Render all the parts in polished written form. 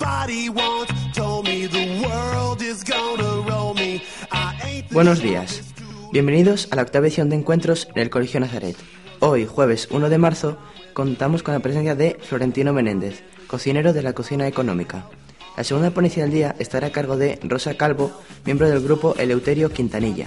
Buenos días. Bienvenidos a la octava edición de Encuentros en el Colegio Nazaret. Hoy, jueves 1 de marzo, contamos con la presencia de Florentino Menéndez, cocinero de la cocina económica. La segunda ponencia del día estará a cargo de Rosa Calvo, miembro del grupo Eleuterio Quintanilla.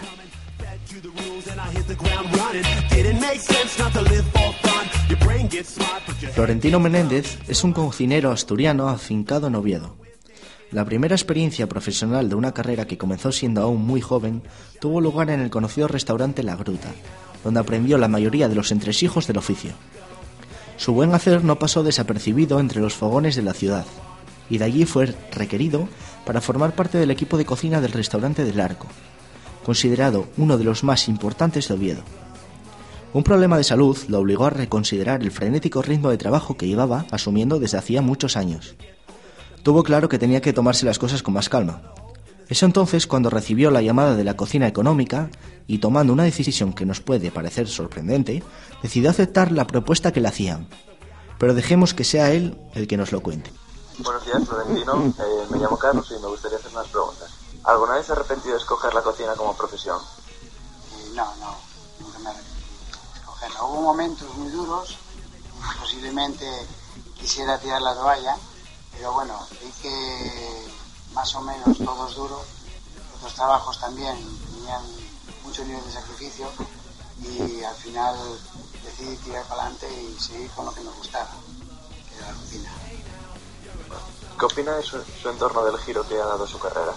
Florentino Menéndez es un cocinero asturiano afincado en Oviedo. La primera experiencia profesional de una carrera que comenzó siendo aún muy joven tuvo lugar en el conocido restaurante La Gruta, donde aprendió la mayoría de los entresijos del oficio. Su buen hacer no pasó desapercibido entre los fogones de la ciudad, y de allí fue requerido para formar parte del equipo de cocina del restaurante del Arco, considerado uno de los más importantes de Oviedo. Un problema de salud lo obligó a reconsiderar el frenético ritmo de trabajo que llevaba asumiendo desde hacía muchos años. Tuvo claro que tenía que tomarse las cosas con más calma. Es entonces cuando recibió la llamada de la cocina económica y, tomando una decisión que nos puede parecer sorprendente, decidió aceptar la propuesta que le hacían. Pero dejemos que sea él el que nos lo cuente. Buenos días, Florentino. Me llamo Carlos y me gustaría hacer unas preguntas. ¿Alguna vez se ha arrepentido de escoger la cocina como profesión? No, nunca me arrepentí de escogerla. Hubo momentos muy duros, posiblemente quisiera tirar la toalla, pero bueno, vi que más o menos todo es duro. Otros trabajos también tenían mucho nivel de sacrificio y al final decidí tirar para adelante y seguir con lo que me gustaba, que era la cocina. ¿Qué opina de su entorno del giro que ha dado su carrera?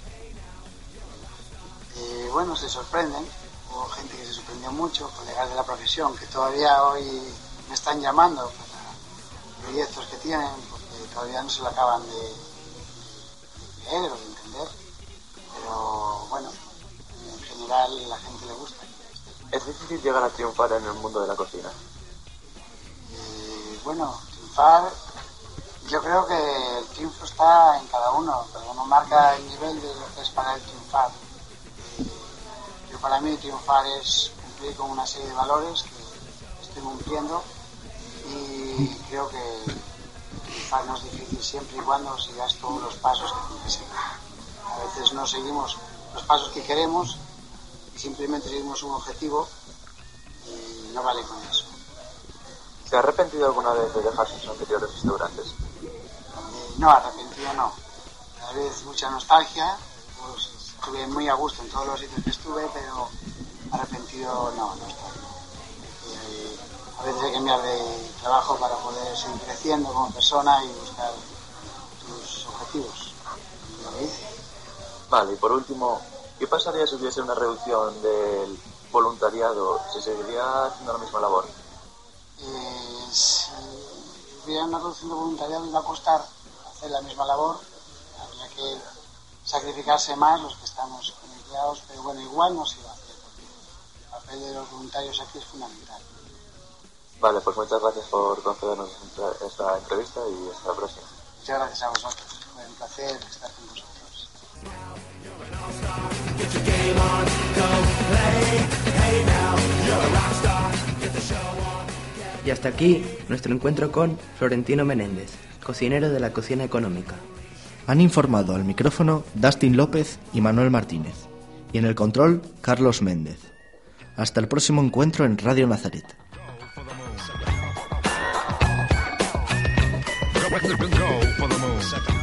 Bueno, se sorprenden. Hubo gente que se sorprendió mucho, colegas de la profesión, que todavía hoy me están llamando para proyectos que tienen, porque todavía no se lo acaban de creer o de entender. Pero bueno, en general a la gente le gusta. ¿Es difícil llegar a triunfar en el mundo de la cocina? Bueno, triunfar, yo creo que el triunfo está en cada uno, pero uno marca el nivel de lo que es para él triunfar. Para mí triunfar es cumplir con una serie de valores que estoy cumpliendo y creo que triunfar no es difícil siempre y cuando sigas todos los pasos que tienes que seguir. A veces no seguimos los pasos que queremos y simplemente seguimos un objetivo y no vale con eso. ¿Se ha arrepentido alguna vez de dejar sus anteriores restaurantes? No, arrepentido no. Tal vez mucha nostalgia, pues, estuve muy a gusto en todos los sitios que estuve, pero arrepentido no estoy. A veces hay que cambiar de trabajo para poder seguir creciendo como persona y buscar tus objetivos. Lo hice. Vale, y por último, ¿qué pasaría si hubiese una reducción del voluntariado? ¿Se seguiría haciendo la misma labor? Si hubiera una reducción de voluntariado iba a costar hacer la misma labor, habría que sacrificarse más los que estamos empleados, pero bueno, igual no se va a hacer, porque el papel de los voluntarios aquí es fundamental. Vale, pues muchas gracias por concedernos esta entrevista y hasta la próxima. Muchas gracias a vosotros, fue un placer estar con vosotros. Y hasta aquí nuestro encuentro con Florentino Menéndez, cocinero de la cocina económica. Han informado al micrófono Dustin López y Manuel Martínez, y en el control Carlos Méndez. Hasta el próximo encuentro en Radio Nazaret. Go for the moon.